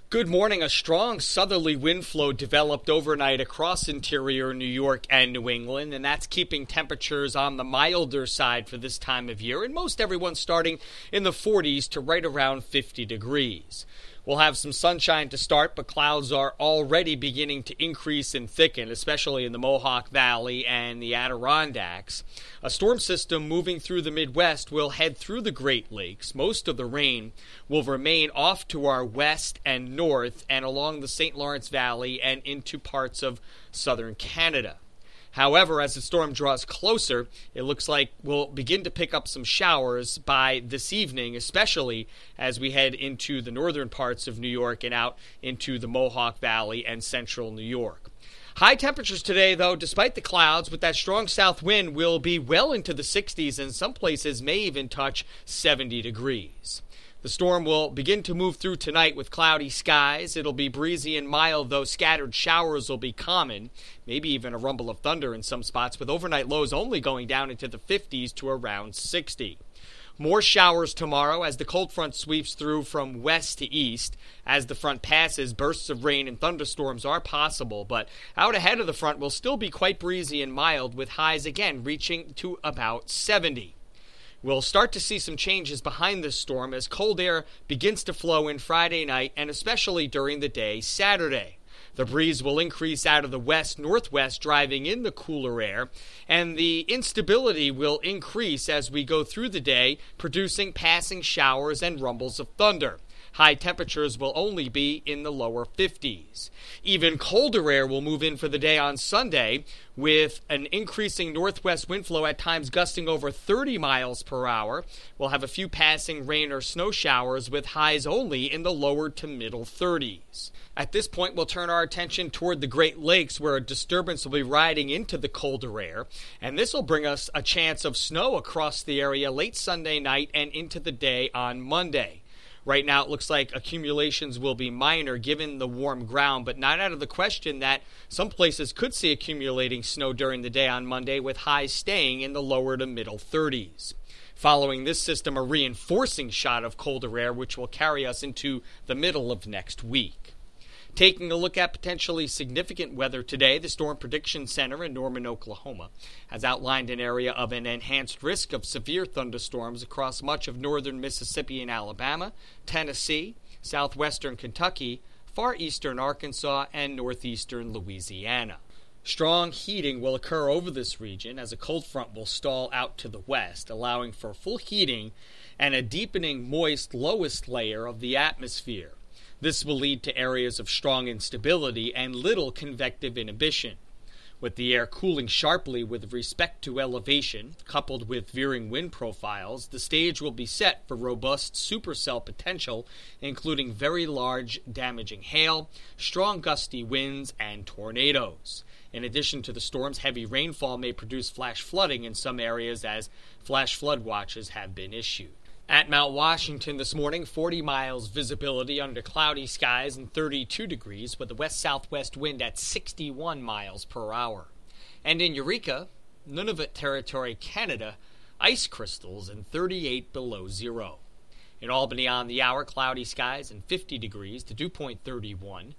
Good morning. A strong southerly wind flow developed overnight across interior New York and New England, and that's keeping temperatures on the milder side for this time of year, and most everyone starting in the 40s to right around 50 degrees. We'll have some sunshine to start, but clouds are already beginning to increase and thicken, especially in the Mohawk Valley and the Adirondacks. A storm system moving through the Midwest will head through the Great Lakes. Most of the rain will remain off to our west and north and along the St. Lawrence Valley and into parts of southern Canada. However, as the storm draws closer, it looks like we'll begin to pick up some showers by this evening, especially as we head into the northern parts of New York and out into the Mohawk Valley and central New York. High temperatures today, though, despite the clouds, with that strong south wind, will be well into the 60s and some places may even touch 70 degrees. The storm will begin to move through tonight with cloudy skies. It'll be breezy and mild, though scattered showers will be common, maybe even a rumble of thunder in some spots, with overnight lows only going down into the 50s to around 60. More showers tomorrow as the cold front sweeps through from west to east. As the front passes, bursts of rain and thunderstorms are possible, but out ahead of the front will still be quite breezy and mild, with highs again reaching to about 70. We'll start to see some changes behind this storm as cold air begins to flow in Friday night and especially during the day Saturday. The breeze will increase out of the west-northwest, driving in the cooler air, and the instability will increase as we go through the day, producing passing showers and rumbles of thunder. High temperatures will only be in the lower 50s. Even colder air will move in for the day on Sunday, with an increasing northwest wind flow at times gusting over 30 miles per hour. We'll have a few passing rain or snow showers with highs only in the lower to middle 30s. At this point, we'll turn our attention toward the Great Lakes, where a disturbance will be riding into the colder air, and this will bring us a chance of snow across the area late Sunday night and into the day on Monday. Right now, it looks like accumulations will be minor given the warm ground, but not out of the question that some places could see accumulating snow during the day on Monday, with highs staying in the lower to middle 30s. Following this system, a reinforcing shot of colder air, which will carry us into the middle of next week. Taking a look at potentially significant weather today, the Storm Prediction Center in Norman, Oklahoma, has outlined an area of an enhanced risk of severe thunderstorms across much of northern Mississippi and Alabama, Tennessee, southwestern Kentucky, far eastern Arkansas, and northeastern Louisiana. Strong heating will occur over this region as a cold front will stall out to the west, allowing for full heating and a deepening moist lowest layer of the atmosphere. This will lead to areas of strong instability and little convective inhibition. With the air cooling sharply with respect to elevation, coupled with veering wind profiles, the stage will be set for robust supercell potential, including very large damaging hail, strong gusty winds, and tornadoes. In addition to the storms, heavy rainfall may produce flash flooding in some areas as flash flood watches have been issued. At Mount Washington this morning, 40 miles visibility under cloudy skies and 32 degrees with a west-southwest wind at 61 miles per hour. And in Eureka, Nunavut Territory, Canada, ice crystals and 38 below zero. In Albany on the hour, cloudy skies and 50 degrees to dew point 31,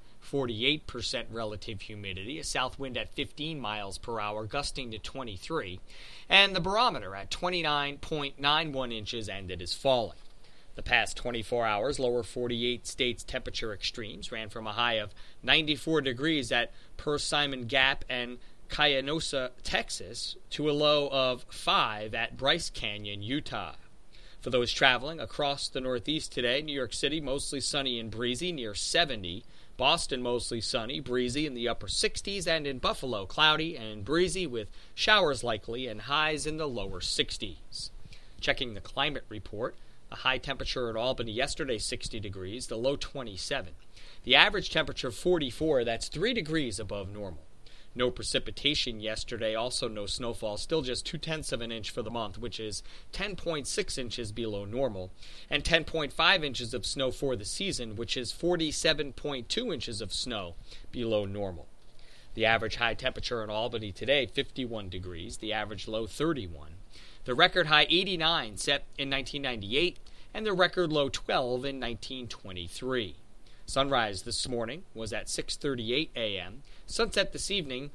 48% relative humidity, a south wind at 15 miles per hour, gusting to 23, and the barometer at 29.91 inches, and it is falling. The past 24 hours, lower 48 states temperature extremes ran from a high of 94 degrees at Persimmon Gap and Cayenosa, Texas, to a low of 5 at Bryce Canyon, Utah. For those traveling across the Northeast today, New York City mostly sunny and breezy, near 70. Boston mostly sunny, breezy in the upper 60s, and in Buffalo cloudy and breezy with showers likely and highs in the lower 60s. Checking the climate report, a high temperature at Albany yesterday 60 degrees, the low 27. The average temperature 44, that's 3 degrees above normal. No precipitation yesterday, also no snowfall, still just 0.2 of an inch for the month, which is 10.6 inches below normal, and 10.5 inches of snow for the season, which is 47.2 inches of snow below normal. The average high temperature in Albany today, 51 degrees, the average low 31. The record high 89 set in 1998, and the record low 12 in 1923. Sunrise this morning was at 6:38 a.m. Sunset this evening,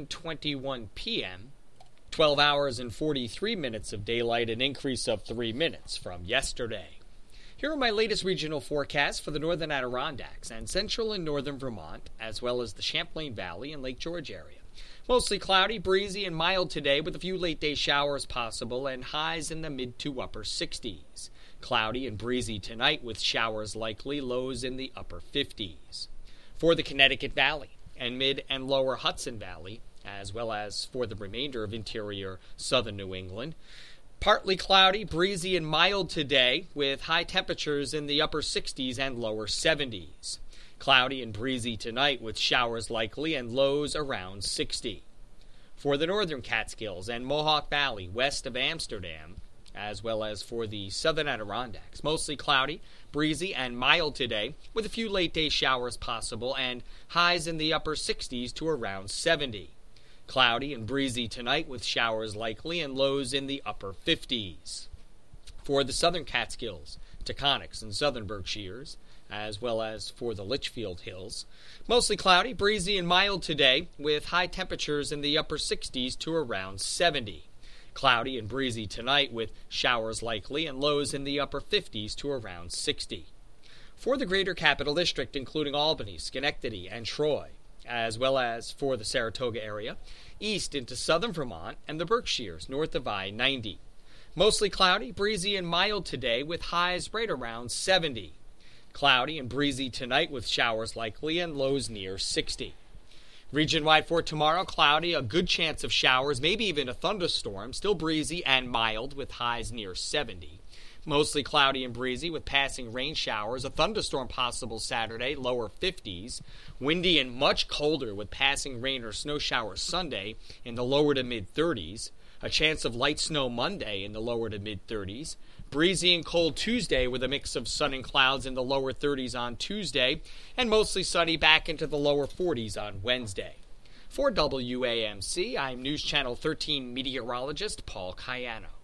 7:21 p.m. 12 hours and 43 minutes of daylight, an increase of 3 minutes from yesterday. Here are my latest regional forecasts for the northern Adirondacks and central and northern Vermont, as well as the Champlain Valley and Lake George area. Mostly cloudy, breezy, and mild today with a few late-day showers possible and highs in the mid to upper 60s. Cloudy and breezy tonight with showers likely, lows in the upper 50s. For the Connecticut Valley and mid and lower Hudson Valley, as well as for the remainder of interior southern New England, partly cloudy, breezy, and mild today with high temperatures in the upper 60s and lower 70s. Cloudy and breezy tonight with showers likely and lows around 60. For the northern Catskills and Mohawk Valley west of Amsterdam, as well as for the southern Adirondacks, mostly cloudy, breezy, and mild today with a few late-day showers possible and highs in the upper 60s to around 70. Cloudy and breezy tonight with showers likely and lows in the upper 50s. For the southern Catskills, Taconics, and southern Berkshires, as well as for the Litchfield Hills, mostly cloudy, breezy, and mild today with high temperatures in the upper 60s to around 70. Cloudy and breezy tonight with showers likely and lows in the upper 50s to around 60. For the greater capital district, including Albany, Schenectady, and Troy, as well as for the Saratoga area, east into southern Vermont and the Berkshires north of I-90. Mostly cloudy, breezy, and mild today with highs right around 70. Cloudy and breezy tonight with showers likely and lows near 60. Region-wide for tomorrow, cloudy, a good chance of showers, maybe even a thunderstorm, still breezy and mild with highs near 70. Mostly cloudy and breezy with passing rain showers, a thunderstorm possible Saturday, lower 50s. Windy and much colder with passing rain or snow showers Sunday in the lower to mid-30s. A chance of light snow Monday in the lower to mid-30s. Breezy and cold Tuesday with a mix of sun and clouds in the lower 30s on Tuesday, and mostly sunny back into the lower 40s on Wednesday. For WAMC, I'm News Channel 13 meteorologist Paul Cayano.